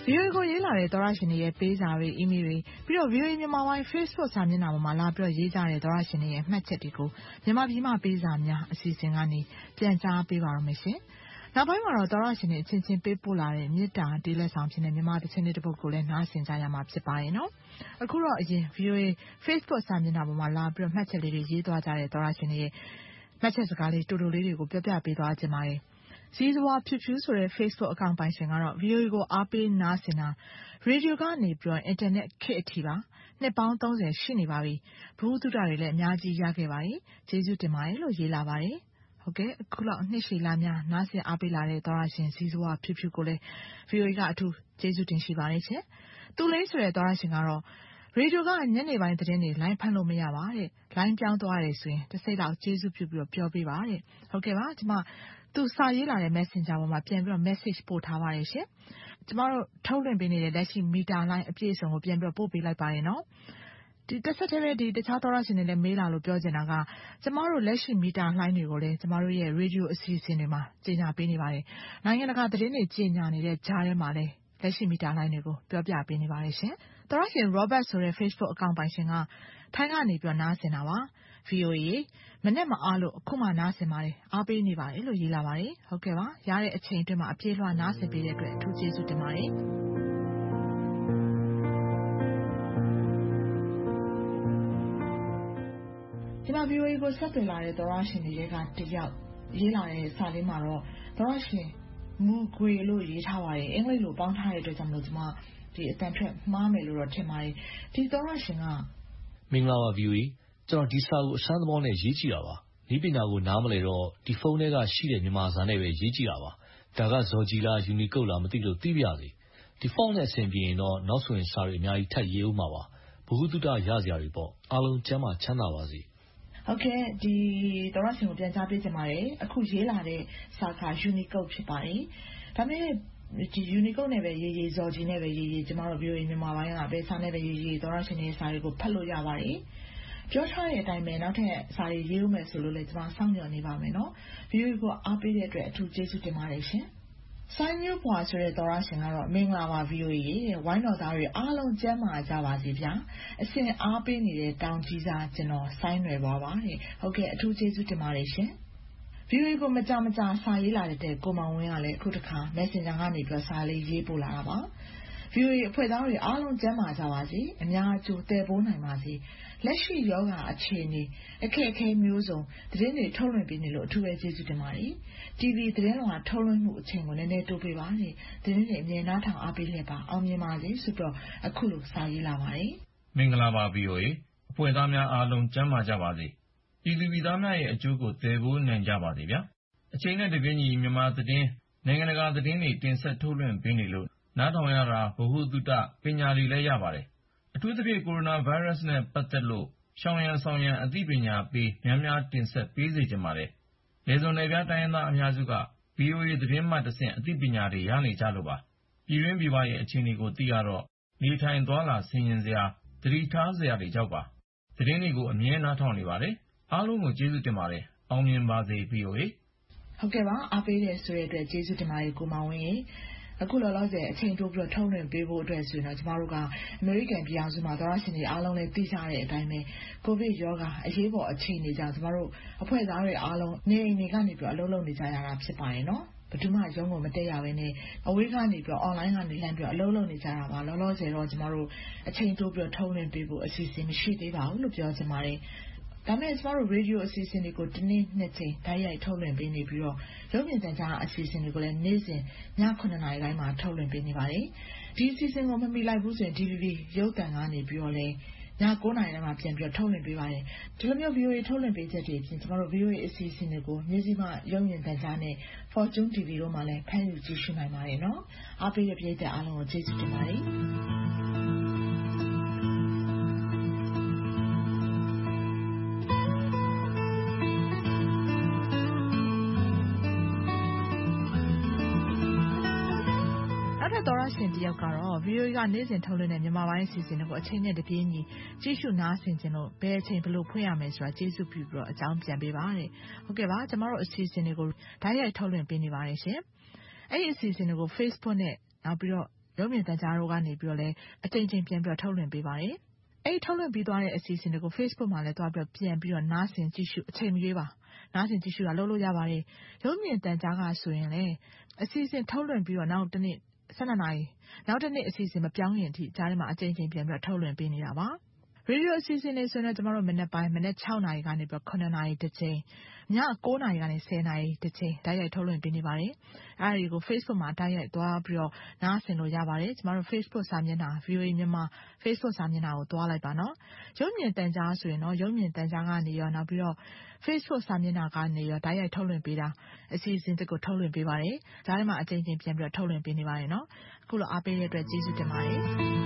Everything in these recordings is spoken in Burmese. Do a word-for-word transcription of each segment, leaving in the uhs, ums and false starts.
ဗီအိုအေကိုရေးလာတဲ့သောရရှင်တွေရဲ့ပေးစာတွေ email တွေပြီးတော့ ဗီအိုအေမြန်မာပိုင်း Facebook စာမျက်နှာပေါ်မှာလာပြီးတော့ရေးကြတဲ့သောရရှင်တွေရဲ့မှတ်ချက်တွေကိုမြန်မာပြည်မှာပေးစာများအစီအစဉ်ကနေပြန်ကြားပေးပါရမယ်ရှင်။နောက်ပိုင်းမှာတော့သောရရှင်တွေအချင်းချင်းပေးပို့လာတဲ့မေတ္တာတေးလက်ဆောင်ဖြစ်တဲ့မြန်မာသချင်းလေးတစ်ပုဒ်ကိုလည်းနားဆင်ကြရမှာဖြစ်ပါရဲ့နော်။အခုတော့အရင် ဗီအိုအေ Facebook စာမျက်နှာပေါ်မှာလာပြီးတော့မှတ်ချက်လေးတွေရေးသွားကြတဲ့သောရရှင်တွေရဲ့မှတ်ချက်စကားလေးတူတူလေးတွေကိုပြောပြပေးသွားခြင်းပါတယ်။ဇီးဇဝါဖြူဖြူဆိုတဲ့ Facebook အကောင့်ပိုင်ရှင်ကတော့ ဗီအိုအေ ကိုအားပေးနားဆင်တာရေဒီယိုကနေပြီးတော့ internet ခေတ်အထိပါနှစ်ပေါင်းသုံးဆယ်ရှိနေပါပြီ။ဘုဟုတုတတွေလည်းအများကြီးရခဲ့ပါတယ်။ကျေးဇူးတင်ပါတယ်လို့ရေးလာပါတယ်။ဟုတ်ကဲ့အခုလောက်နှစ်ရှည်လများနားဆင်အားပေးလာတဲ့သောရရှင်ဇီးဇဝါဖြူဖြူကိုလည်း ဗီအိုအေကအထူးကျေးဇူးတင်ရှိပါတယ်ရှင်။သူလေးဆိုတဲ့သောရရှင်ကတော့ရေဒီယိုကညနေပိုင်းသတင်းတွေလိုင်းဖမ်းလို့မရပါတဲ့။လိုင်းပြောင်းသွားတယ်ဆိုရင်တစ်စိတ်လောက်ကျေးဇူးပြုပြီးတော့ပြောပေးပါတဲ့။ဟုတ်ကဲ့ပါကျွန်မသူစာရေးလာတဲ့ Messenger ပေါ်မှာပြန်ပြီးတော့ message ပို့ထားပါတယ်ရှင်။ကျမတို့ထုတ်လွှင့်ပေးနေတဲ့လက်ရှိမီတာလိုင်းအပြည့်အစုံကိုပြန်ပြီးတော့ပို့ပေးလိုက်ပါတယ်နော်။ဒီတစ်ဆက်တည်းပဲဒီတခြားသောရရှင်တွေလည်းမေးလာလို့ပြောချင်တာကကျမတို့လက်ရှိမီတာလိုင်းတွေကိုလည်းကျမတို့ရဲ့ radio အစီအစဉ်တွေမှာကြီးညာပေးနေပါတယ်။နိုင်ငံတကာသတင်းတွေကြီးညာနေတဲ့ကြားထဲမှာလည်းလက်ရှိမီတာလိုင်းတွေကိုပြောပြပေးနေပါတယ်ရှင်။သောရရှင် Robert ဆိုတဲ့ Facebook အကောင့်ပိုင်ရှင်ကထိုင်းကနေပြီးတော့နားဆင်တာပါ။ ဗီအိုအေမနဲ့မအားလို့အခုမှနားဆင်ပါတယ်အားပေးနေပါတယ်လို့ရေးလာပါတယ်ဟုတ်ကဲ့ပါရတဲ့အချိန်အတွင်းမှာအပြည့်လွှာနားဆင်ပေးတဲ့အတွက်အထူးကျေးဇူးတင်ပါတယ်ဒီမှာ ဗီအိုအေ ကိုဆက်သွယ်လာတဲ့သောရရှင်တွေကတယောက်ရေးလာတဲ့စာလေးမှာတော့သောရရှင်မူကွေလို့ရေးထားပါတယ်အင်္ဂလိပ်လိုပေါင်းထားတဲ့အတွက်ကြောင့်မလို့ကျွန်မဒီအတန်ထွက်မှားမယ်လို့တော့ထင်ပါတယ်ဒီသောရရှင်ကမင်္ဂလာပါ ဗီအိုအေ ကျွန်တော်ဒီစာကိုအစမ်းသဘောနဲ့ရေးကြည့်တာပါဒီပညာကိုနားမလဲတော့ဒီဖုန်းထဲကရှိတဲ့မြန်မာစာနဲ့ပဲရေးကြည့်တာပါဒါကဇော်ကြီးလားယူနီကုတ်လားမသိလို့သိပြစေဒီ font နဲ့အဆင်ပြေရင်တော့နောက်ဆိုရင်စာတွေအများကြီးထပ်ရေးဦးမှာပါဘ ഹു တုတရစရာတွေပေါ့အားလုံးကျမ်းမာချမ်းသာပါစေဟုတ်ကဲ့ဒီသောရရှင်ကိုပြန်ကြားပေးချင်ပါတယ်အခုရေးလာတဲ့စာကယူနီကုတ်ဖြစ်ပါတယ်ဒါပေမဲ့ဒီ Unicode နဲ့ပဲရေးရေးဇော်ကြီးနဲ့ပဲရေးရေးကျမတို့ ဗီအိုအေ မြန်မာပိုင်းကပဲစာနဲ့ပဲရေးရေးသောရရှင်ရဲ့စာတွေကိုဖတ်လို့ရပါတယ်ပြောထားတဲ့အတိုင်းပဲနောက်ထပ်စာရေးရေးဦးမယ်ဆိုလို့လည်းကျွန်မစောင့်မျှော်နေပါမယ်နော်ဗီအိုအေကိုအားပေးတဲ့အတွက်အထူးကျေးဇူးတင်ပါတယ်ရှင်ဆိုင်းမျိုးပွားဆိုတဲ့သောရရှင်ကတော့မင်္ဂလာပါ ဗီအိုအေ ရဲ့ဝိုင်းတော်သားတွေအားလုံးကျန်းမာကြပါစေဗျာအစဉ်အားပေးနေတဲ့တောင်ကြီးစားကျွန်တော်ဆိုင်းရွယ်ပါပါတဲ့ဟုတ်ကဲ့အထူးကျေးဇူးတင်ပါတယ်ရှင်ဗီအိုအေကိုမကြမကြာစာရေးလာတဲ့ကိုမောင်ဝင်းကလည်းအခုတခါ Messenger ကနေပြီးစာလေးရေးပို့လာတာပါဗီအိုအေအဖွဲ့သားတွေအားလုံးကျန်းမာကြပါစေအများအကျိုးတည်ပိုးနိုင်ပါစေလက်ရှိယောဂအခြေအနေအခက်အခဲမျိုးစုံသတင်းတွေထုတ်လွှင့်ပေးနေလို့အထူးပဲကျေးဇူးတင်ပါတယ် တီဗီ သတင်းလွှာထုတ်လွှင့်မှုအချိန်ကိုနည်းနည်းတိုးပေးပါတဲ့သတင်းတွေအမြဲနားထောင်အားပေးလျက်ပါအောင်မြင်ပါစေဆိုတော့အခုလိုစာရေးလာပါတယ်မင်္ဂလာပါ ဗီအိုအေ အဖွဲ့သားများအားလုံးကျန်းမာကြပါစေပြည်သူပြည်သားများရဲ့အကျိုးကိုတည်ပိုးနိုင်ကြပါစေဗျာအချိန်နဲ့တပြေးညီမြန်မာသတင်းနိုင်ငံတကာသတင်းတွေတင်ဆက်ထုတ်လွှင့်ပေးနေလို့နားထောင်ရတာဗဟုသုတပညာတွေလည်းရပါတယ်အထူးသဖြင့်ကိုရိုနာဗိုင်းရပ်စ်နဲ့ပတ်သက်လို့ရှောင်ရံဆောင်ရံအသိပညာပေးများများတင်ဆက်ပေးစေချင်ပါတယ်လေစုံနယ်ပြတိုင်းရင်းသားအများစုက ဗီအိုအေ သတင်းမှတဆင့်အသိပညာတွေရနေကြလို့ပါပြည်တွင်းပြည်ပရဲ့အခြေအနေကိုသိရတော့နေထိုင်သွားလာဆင်ခြင်စရာသတိထားစရာတွေကြောက်ပါသတင်းတွေကိုအမြဲနားထောင်နေပါတယ်အားလုံးကိုကျေးဇူးတင်ပါတယ်အောင်မြင်ပါစေ ဗီအိုအေဟုတ်ကဲ့ပါအားပေးတဲ့ဆိုတဲ့အတွက်ကျေးဇူးတင်ပါတယ်ကိုမောင်ဝင်းရေအခုလောလောဆယ်အချိန်တိုးပြီးတော့ထုတ်လွှင့်ပေးဖို့အတွက်ဆိုရင်တော့ကျမတို့ကအမေရိကန်ပြည်အောင်စုမှာသောရရှင်တွေအားလုံးလည်းသိကြတဲ့အတိုင်းပဲကိုဗစ်ရောဂါအရေးပေါ်အခြေအနေကြောင့်ကျမတို့အဖွဲ့သားတွေအားလုံးနေအိမ်တွေကနေပြီးတော့အလုပ်လုပ်နေကြရတာဖြစ်ပါတယ်နော်ဘယ်သူမှရုံးကိုမတက်ရဘဲနဲ့အဝေးကနေပြီးတော့ online ကနေလှမ်းပြီးတော့အလုပ်လုပ်နေကြတာပါလောလောဆယ်တော့ကျမတို့အချိန်တိုးပြီးတော့ထုတ်လွှင့်ပေးဖို့အစီအစဉ်မရှိသေးပါဘူးလို့ပြောချင်ပါတယ်ဒါမဲ့ကျမတို့ radio အစီအစဉ်တွေကိုဒီနေ့နှစ်ချိန်ဓာတ်ရိုက်ထုတ်လွှင့်ပေးနေပြီးတော့ရုပ်မြင်သံကြားအစီအစဉ်တွေကိုလည်းနေ့စဉ်ညခုနှစ်နာရီတိုင်းမှာထုတ်လွှင့်ပေးနေပါတယ်ဒီအစီအစဉ်ကိုမမီလိုက်ဘူးဆိုရင် ဒီ ဗီ ဘီ ရုပ်သံကနေပြီးတော့လည်းညကိုးနာရီတိုင်းမှာပြန်ပြီးတော့ထုတ်လွှင့်ပေးပါတယ်ဒီလိုမျိုး ဗီအိုအေ ထုတ်လွှင့်ပေးချက်တွေအပြင်ကျမတို့ ဗီအိုအေ အစီအစဉ်တွေကိုမြစည်းမရုပ်မြင်သံကြားနဲ့ Fortune တီ ဗီ တို့မှာလည်းဖမ်းယူကြည့်ရှုနိုင်ပါတယ်နော်အားပေးတဲ့ပရိသတ်အားလုံးကိုကျေးဇူးတင်ပါတယ်သောရရှင်တယောက်ကတော့ ဗီအိုအေ ကနေ့စဉ်ထုတ်လွှင့်တဲ့မြန်မာပိုင်းအစီအစဉ်တွေကိုအချိန်နဲ့တပြေးညီကြည့်ရှုနားဆင်ခြင်းလို့ဘယ်အချိန်ဘယ်လိုဖွင့်ရမယ်ဆိုတာကျေးဇူးပြုပြီးတော့အကြောင်းပြန်ပေးပါတဲ့ဟုတ်ကဲ့ပါကျမတို့အစီအစဉ်တွေကိုဓာတ်ရိုက်ထုတ်လွှင့်ပေးနေပါတယ်ရှင်အဲ့ဒီအစီအစဉ်တွေကို Facebook နဲ့နောက်ပြီးတော့ရုပ်မြင်သံကြားတို့ကနေပြီးတော့လည်းအကြိမ်ကြိမ်ပြန်ပြီးတော့ထုတ်လွှင့်ပေးပါတယ်အဲ့ထုတ်လွှင့်ပြီးသွားတဲ့အစီအစဉ်တွေကို Facebook မှာလည်းသွားပြီးတော့ပြန်ပြီးတော့နားဆင်ကြည့်ရှုအချိန်မရွေးပါနားဆင်ကြည့်ရှုတာလုပ်လို့ရပါတယ်ရုပ်မြင်သံကြားကဆိုရင်လည်းအစီအစဉ်ထုတ်လွှင့်ပြီးတော့နောက်တစ်နေ့ဆယ်နှစ်နာရီနောက်တစ်နေ့အစီအစဉ်မပြောင်းရင်အထိကြားထဲမှာအကြိမ်ကြိမ်ပြန်ပြီးတော့ထုတ်လွှင့်ပေးနေတာပါရေဒီယိုအစီအစဉ်တွေဆိုရင်ကျွန်တော်တို့မနေ့ပိုင်းမနေ့၆နာရီကနေပြီးခုနှစ်နာရီတစ်ချိန်ည၉နာရီကနေဆယ်နာရီတစ်ချိန်တိုက်ရိုက်ထုတ်လွှင့်ပေးနေပါတယ်အဲ့ဒီကို Facebook မှာတိုက်ရိုက်သွားပြီးတော့နားဆင်လို့ရပါတယ်ကျွန်တော်တို့ Facebook စာမျက်နှာ ဗွီအိုအေ မြန်မာ Facebook စာမျက်နှာကိုသွားလိုက်ပါနော်ရုပ်မြင်သံကြားဆိုရင်တော့ရုပ်မြင်သံကြားကနေရောနောက်ပြီးတော့ Facebook စာမျက်နှာကနေရောတိုက်ရိုက်ထုတ်လွှင့်ပေးတာအစီအစဉ်တစ်ခုထုတ်လွှင့်ပေးပါတယ်ဒါထဲမှာအကြိမ်ကြိမ်ပြန်ပြီးတော့ထုတ်လွှင့်ပေးနေပါတယ်နော်အခုလိုအားပေးတဲ့အတွက်ကျေးဇူးတင်ပါတယ်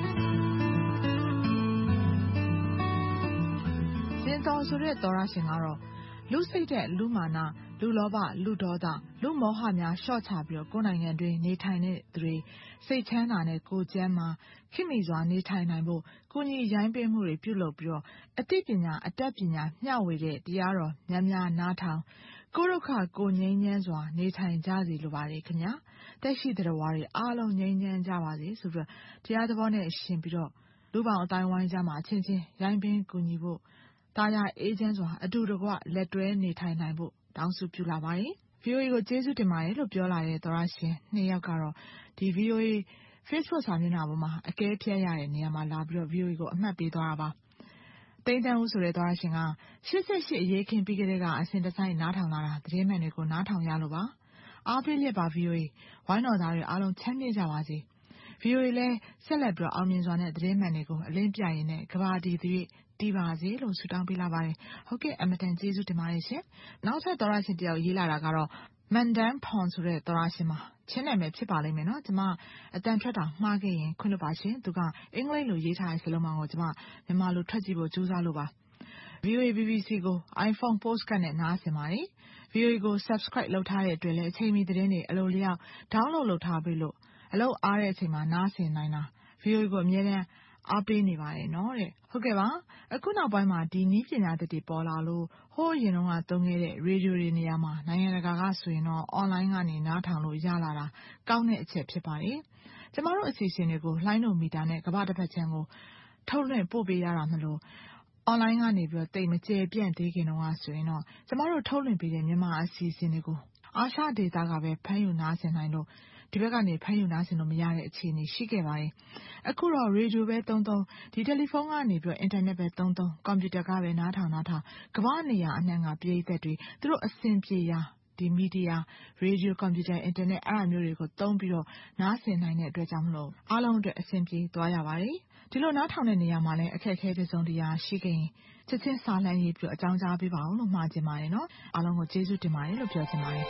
စင်တော်ဆိုတဲ့သောရရှင်ကတော့လူစိတ်တဲ့လူမာနလူလောဘလူဒေါသလူမောဟများရှော့ချပြီးတော့ကိုယ်နိုင်ငံတွင်နေထိုင်တဲ့သူတွေစိတ်ချမ်းသာနဲ့ကိုယ်ကျန်းမာခိမိစွာနေထိုင်နိုင်ဖို့ကိုကြီးရိုင်းပင်းမှုတွေပြုလုပ်ပြီးတော့အသိပညာအတတ်ပညာမျှဝေတဲ့တရားတော်များများနားထောင်ကိုဒုက္ခကိုငြိမ်းချမ်းစွာနေထိုင်ကြစီလိုပါတယ်ခင်ဗျာတက်ရှိတဲ့ဝါတွေအားလုံးငြိမ်းချမ်းကြပါစေဆိုပြီးတော့တရားသဘောနဲ့ရှင်ပြီးတော့လူပေါင်းအတိုင်းဝိုင်းကြမှာအချင်းချင်းရိုင်းပင်းကူညီဖို့တာယာအေးချမ်းစွာအတူတကွလက်တွဲနေထိုင်နိုင်ဖို့တောင်းဆိုပြုလာပါတယ်။ဗီအိုအေကိုကျေးဇူးတင်ပါတယ်လို့ပြောလာတဲ့သောရရှင်နှစ်ယောက်ကတော့ဒီ ဗီအိုအေ Facebook စာမျက်နှာပေါ်မှာအကဲဖြတ်ရတဲ့နေရာမှာလာပြီးတော့ ဗီအိုအေကိုအမှတ်ပေးသွားတာပါ။တိန်တန်းဦးဆိုတဲ့သောရရှင်ကရှစ်ဆယ့်ရှစ်အရေးခင်းပြီးကလေးကအစဉ်တစိုက်နားထောင်လာတာသတင်းမှန်တွေကိုနားထောင်ရလို့ပါ။အားပေးလက်ပါ ဗီအိုအေဝိုင်းတော်သားတွေအားလုံးချမ်းမြေ့ကြပါစေ။ဗီအိုအေလည်းဆက်လက်ပြီးတော့အောင်မြင်စွာနဲ့သတင်းမှန်တွေကိုအလင်းပြရင်းနဲ့ကဘာတီတွေတီးပါစေလို့ဆုတောင်းပေးလာပါတယ်ဟုတ်ကဲ့အမတန်ကျေးဇူးတင်ပါတယ်ရှင်နောက်ထပ်သောရရှင်တယောက်ရေးလာတာကတော့မန်ဒန်ဖွန်ဆိုတဲ့သောရရှင်မှာချင်းနာမည်ဖြစ်ပါလိမ့်မယ်နော်ကျွန်မအတန်ထွက်တာမှားခဲ့ရင်ခွင့်လွှတ်ပါရှင်သူကအင်္ဂလိပ်လိုရေးထားတဲ့စလုံးပေါင်းကိုကျွန်မမြန်မာလိုထွက်ကြည့်ဖို့ကြိုးစားလို့ပါ ဗီအိုအေ ဘီဘီစီ ကို iPhone Postcard နဲ့နားဆင်ပါတယ် ဗီအိုအေ ကို Subscribe လုပ်ထားတဲ့အတွက်လည်းအချိန်မီသတင်းတွေအလိုလျောက် download လုပ်ထားပြီးလို့အလုပ်အားတဲ့အချိန်မှာနားဆင်နိုင်တာ ဗီအိုအေ ကိုအမြဲတမ်းအားပေးနေပါတယ်နော်တဲ့ဟုတ်ကဲ့ပါအခုနောက်ပိုင်းမှာဒီနည်းပညာသစ်တွေပေါ်လာလို့ဟိုးရင်တော့ကသုံးခဲ့တဲ့ရေဒီယိုတွေနေရာမှာနိုင်ငံတကာကဆိုရင်တော့ online ကနေနားထောင်လို့ရလာတာကောင်းတဲ့အချက်ဖြစ်ပါတယ်ကျမတို့အစီအစဉ်တွေကိုလှိုင်းတို့မီတာနဲ့ကမ္ဘာတစ်ပတ်ချမ်းကိုထုတ်လွှင့်ပို့ပေးရတာမလို့ online ကနေပြီးတော့တိတ်မကျေပြန့်သေးခင်တော့ဆိုရင်တော့ကျမတို့ထုတ်လွှင့်ပေးတဲ့မြန်မာအစီအစဉ်တွေကိုအာရှဒေသကပဲဖမ်းယူနားဆင်နိုင်လို့ဒီဘက်ကနေဖမ်းယူနားဆင်လို့မရတဲ့အခြေအနေရှိခဲ့ပါတယ်အခုတော့ရေဒီယိုပဲသုံးသုံးဒီတယ်လီဖုန်းကနေပြီးတော့အင်တာနက်ပဲသုံးသုံးကွန်ပျူတာကပဲနားထောင်နားထောင်ကမ္ဘာနေရာအနှံ့ကပြည်သက်တွေသူတို့အဆင်ပြေရာဒီမီဒီယာရေဒီယိုကွန်ပျူတာအင်တာနက်အဲ့အမျိုးတွေကိုသုံးပြီးတော့နားဆင်နိုင်တဲ့အတွက်ကြောင့်မလို့အားလုံးအတွက်အဆင်ပြေသွားရပါတယ်ဒီလိုနားထောင်တဲ့နေရာမှာလည်းအခက်အခဲတစ်စုံတစ်ရာရှိခဲ့ရင်ချက်ချင်းစာလှမ်းရေးပြီးအကြောင်းကြားပေးပါအောင်လို့မှာချင်ပါတယ်နော်အားလုံးကိုကျေးဇူးတင်ပါတယ်လို့ပြောချင်ပါတယ်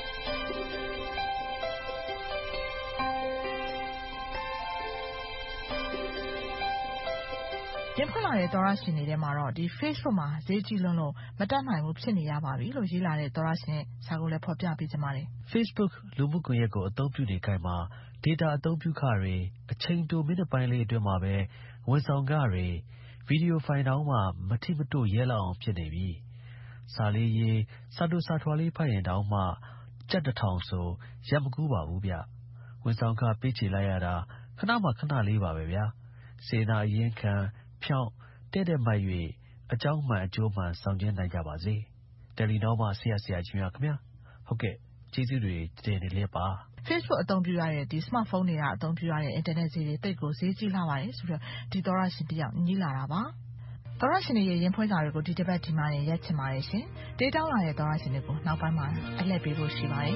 ပြင်ဖွင့်လာတဲ့သောရရှင်တွေထဲမှာတော့ဒီ Facebook မှာဈေးကြီးလွန်းလို့မတတ်နိုင်ဘူးဖြစ်နေရပါပြီလို့ရေးလာတဲ့သောရရှင်စာကိုလည်းဖော်ပြပေးချင်ပါတယ် Facebook လူမှုကွန်ရက်ကိုအသုံးပြုနေခိုင်မှာ data အသုံးပြုခတွေအချိန်တိုမိနစ်ပိုင်းလေးအတွင်းမှာပဲဝန်ဆောင်ခတွေဗီဒီယိုဖိုင်တောင်မှမထိမတို့ရဲလောက်အောင်ဖြစ်နေပြီစာလေးရေးစာတူစာထွာလေးဖတ်ရင်တောင်မှကြက်တစ်ထောင်ဆိုရက်မကူးပါဘူးဗျဝန်ဆောင်ခပေးချေလိုက်ရတာခဏမှခဏလေးပါပဲဗျာစေနာအရင်ခံဖြောင်းတဲ့တဲ့မှတ်၍အကြောင်းမှန်အကျိုးမှန်ဆောင်ကျဉ်နိုင်ကြပါစေတယ်လီနောမှာဆရာဆရာကြီးများခင်ဗျာဟုတ်ကဲ့ကျေးဇူးတွေတင်နေလေပါ Facebook အသုံးပြုရတဲ့ဒီ smartphone တွေကအသုံးပြုရတဲ့ internet ဈေးတွေတိတ်ကိုဈေးကြီးလာပါတယ်ဆိုတော့ဒီသောရရှင်တယောက်ညီးလာတာပါသောရရှင်ရဲ့ရင်ဖွင့်စာတွေကိုဒီတစ်ပတ်ဒီမှာနေရက်ချင်ပါတယ်ရှင်ဒေးတောင်းလာတဲ့သောရရှင်တွေကိုနောက်ပိုင်းမှာအလှည့်ပေးဖို့ရှိပါတယ်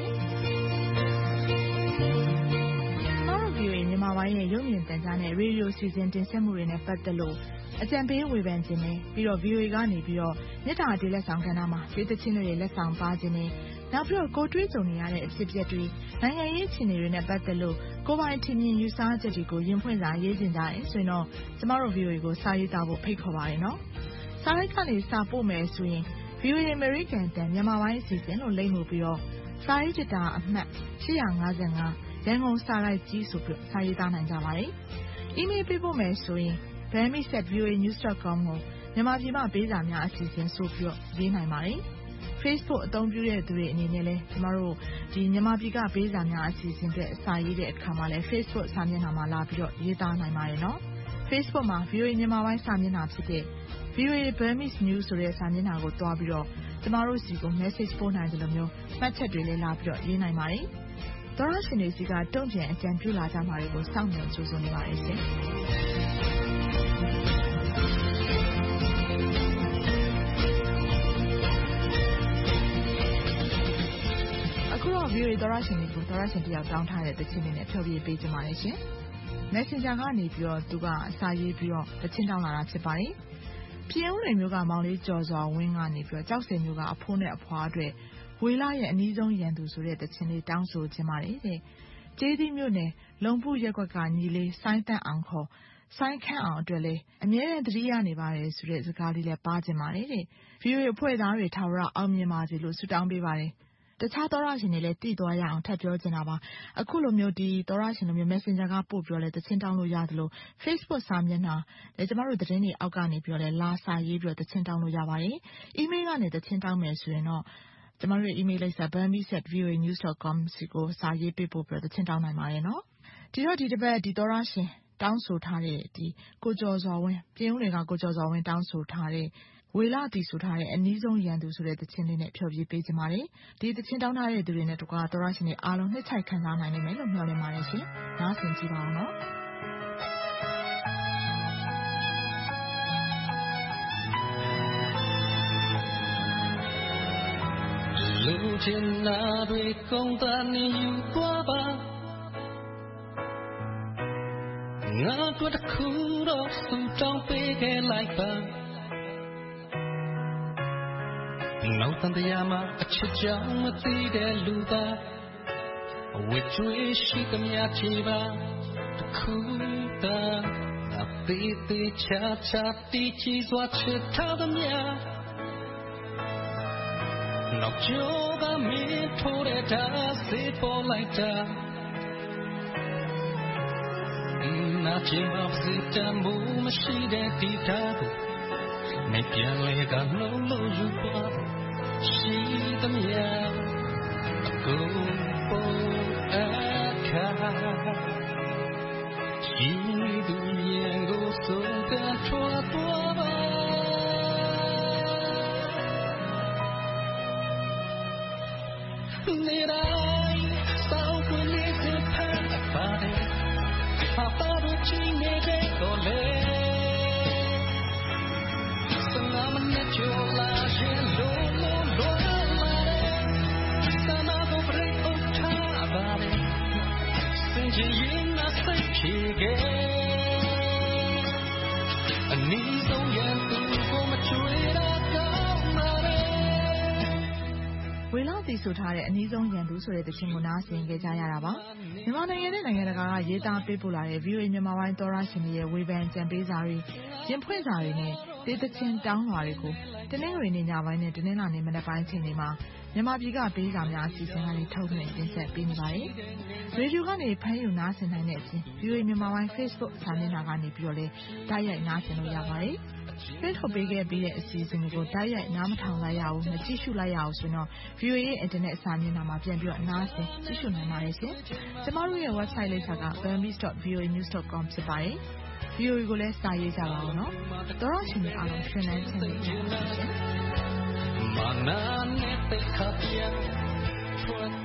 ဗီအိုအေမြန်မာပိုင်းရဲ့ရုပ်မြင်သံကြားနဲ့ရေဒီယိုစီစဉ်တင်ဆက်မှုတွေနဲ့ပတ်သက်လို့အကြံပေးဝေဖန်ခြင်းနဲ့ပြီးတော့ ဗီအိုအေ ကနေပြီးတော့မြစ်တာအတီးလက်ဆောင်ကဏ္ဍမှာဒေသချင်းတွေလက်ဆောင်ပါခြင်းနဲ့နောက်ပြီးတော့ကိုတွေးကြုံနေရတဲ့အဖြစ်အပျက်တွေနိုင်ငံရေးအခြေအနေတွေနဲ့ပတ်သက်လို့ကိုပိုင်ထင်မြင်ယူဆချက်တွေကိုရင်ဖွင့်စာရေးတင်ကြရဲဆိုရင်တော့ကျမတို့ ဗီအိုအေ ကိုစာရေးသားဖို့ဖိတ်ခေါ်ပါတယ်နော်စာလိုက်ကနေစာပို့မယ်ဆိုရင် ဗီအိုအေ American တန်မြန်မာပိုင်းအစီအစဉ်လို့လိမ့်မှုပြီးတော့စာရေးကြတာအမှတ်ရှစ်၅၅ရန်ကုန်စာလိုက်ကြီးဆိုပြီးစာရေးသားနိုင်ကြပါတယ်။ email ပေးဖို့မယ်ဆိုရင် bammy at v o a news dot com ကိုမြန်မာပြည်မှာပေးစာများအစီအစဉ်ဆိုပြီးရေးနိုင်ပါတယ် Facebook အသုံးပြုတဲ့သူတွေအနေနဲ့လည်းကျမတို့ဒီမြန်မာပြည်ကပေးစာများအစီအစဉ်တဲ့စာရေးတဲ့အခါမှာလည်း Facebook စာမျက်နှာမှာလာပြီးတော့ရေးသားနိုင်ပါတယ်နော် Facebook မှာ ဗီအိုအေ မြန်မာပိုင်းစာမျက်နှာဖြစ်တဲ့ ဗီအိုအေ Burmese News ဆိုတဲ့စာမျက်နှာကိုတွားပြီးတော့ကျမတို့စီကို message ပို့နိုင်တယ်လို့မျိုးမှတ်ချက်တွေလည်းလာပြီးတော့ရေးနိုင်ပါတယ်သောရရှင်တွေစီကတုံ့ပြန်အကြံပြုလာကြမှာတွေကိုစောင့်မျှော်ကြိုးစားနေပါတယ်ရှင်အခုတော့ ဗီအိုအေ သောရရှင်တွေကိုသောရရှင်တယောက်တောင်းထားတဲ့တခြင်းတွေနဲ့ဖျော်ဖြေပေးကြပါမယ်ရှင် Messenger ကနေပြီးတော့သူကစာရေးပြီးတော့တခြင်းတောင်းလာတာဖြစ်ပါတယ်ပြင်ဦးလွင်မျိုးကမောင်လေးကျော်စွာဝင်းကနေပြီးတော့ကြောက်စင်မျိုးကအဖိုးနဲ့အဖွားအတွက်ဝေလာရဲ့အနီးဆုံးရန်သူဆိုတဲ့တခြင်းလေးတောင်းဆိုခြင်းပါတယ်တဲ့ကျေးသီးမျိုးနဲ့လုံပုရက်ကွက်ကညီလေးစိုင်းတန့်အောင်ခေါ်စိုင်းခန့်အောင်အတွက်လည်းအမြဲတမ်းသတိရနေပါတယ်ဆိုတဲ့စကားလေးလည်းပါခြင်းပါတယ်တဲ့ ဗီအိုအေ အဖွဲ့သားတွေထာဝရအောင်မြင်ပါစေလို့ဆုတောင်းပေးပါတယ်တခြားသောရရှင်တွေလည်းတည်သွားရအောင်ထပ်ပြောချင်တာပါအခုလိုမျိုးဒီသောရရှင်တို့မျိုး Messenger ကပို့ပြောလဲတခြင်းတောင်းလို့ရတယ်လို့ Facebook စာမျက်နှာလည်းကျမတို့သတင်းတွေအောက်ကနေပြောလဲလာစာရေးပြီးတော့တခြင်းတောင်းလို့ရပါတယ် email ကနေတခြင်းတောင်းမယ်ဆိုရင်တော့ကျမတို့ရဲ့ email လိပ်စာ burmese at v o a news dot com စီကိုစာရေးပေးပို့ပြီးတော့တခြင်းတောင်းနိုင်ပါတယ်နော်ဒီတော့ဒီတစ်ပတ်ဒီသောရရှင်တောင်းဆိုထားတဲ့ဒီကိုကျော်စွာဝင်းပြင်ဦးတွေကကိုကျော်စွာဝင်းတောင်းဆိုထားတဲ့ဝေလာတီဆိုထားတဲ့အနည်းဆုံးရန်သူဆိုတဲ့တခြင်းလေးနဲ့ဖျော်ဖြေပေးကြပါတယ်ဒီတခြင်းတောင်းထားတဲ့သူတွေနဲ့တကွာသောရရှင်တွေအားလုံးနှစ်ချိုက်ခံစားနိုင်နိုင်မယ်လို့မျှော်လင့်ပါတယ်ရှင်နားဆင်ကြည့်ပါအောင်နော်လူချင်နာတွေကုန်တန်နေယူသွားပါငါတို့တစ်ခုတော့စူတောင်းပေးခဲ့လိုက်ပါနောက်တန်တရားမှာအချစ်ကြောင့်မသိတဲ့လူပါဝစ်ကျွေးရှိသမျှချေပါတစ်ခုသာအသေးသေးချာချာတီးချီစွာချစ်ထားသမျှနောက်ကျော်ကမင်းထိုးတဲ့ဓာတ်စေပေါ်လိုက်တာနာချင်ပါစေတမ်းမှုမရှိတဲ့ဒီဓာတ်ကိုနေပြန်လေကလုံးလုံးယူပါရှိသမျှအကုန်ပေါ်အခါရှိသူရင်ကိုဆုံးကန်ထွားသွားပါနေတိုင်းစောက်ကိုလေးစဖန်ပါတယ်ဟာပါတို့ချင်းနေတဲ့ကိုလေစနာမနဲ့ချိုလာရှင်လို့လို့လို့လာတယ်စနာကိုပြို့ထားပါတယ်စင်ချင်ရင်မစိတ်ချေခဲ့အနည်းဆုံးရန်သူကိုမချွေတာကောင်းပါတယ်ဝေလာတီဆိုထားတဲ့အနည်းဆုံးရန်သူဆိုတဲ့တခြင်းကိုနားဆင်ကြကြရတာပါမြန်မာနိုင်ငံနဲ့နိုင်ငံတကာကရေးသားပေးပို့လာတဲ့ ဗီအိုအေ မြန်မာပိုင်းသောရရှင်တွေရဲ့ဝေဖန်ကြံပေးစာတွေရင်ဖွင့်စာတွေနဲ့ဒေသချင်းတောင်းလွှာတွေကိုတနင်္ဂနွေနေ့ညပိုင်းနဲ့တနင်္လာနေ့မနက်ပိုင်းချိန်တွေမှာမြန်မာပြည်ကပေးစာများအစီအစဉ်ကနေထုတ်လွှင့်တင်ဆက်ပေးနေပါတယ်။ရေဒီယိုကနေဖမ်းယူနားဆင်နိုင်တဲ့အပြင် ဗီအိုအေ မြန်မာပိုင်း Facebook စာမျက်နှာကနေပြီးတော့လည်းတိုက်ရိုက်နားဆင်လို့ရပါတယ်။ဖိတ်ထုတ်ပေးခဲ့ပြီးတဲ့အစီအစဉ်ကိုတိုက်ရိုက်နားမထောင်လိုက်ရအောင်မကြည့်ရှုလိုက်ရအောင်ဆိုတော့ ဗီအိုအေ ရဲ့ internet စာမျက်နှာမှာပြန်ပြီးတော့နားဆင်ကြည့်ရှုနိုင်ပါတယ်ရှင်။ကျမတို့ရဲ့ website လိပ်စာက burmese dot v o a news dot com ဖြစ်ပါတယ်။ ဗီအိုအေကိုလည်းစာရေးကြပါဦးနော်။သောရရှင်တွေအားလုံးရှင်လန်းချင်နေကြပါရှင်။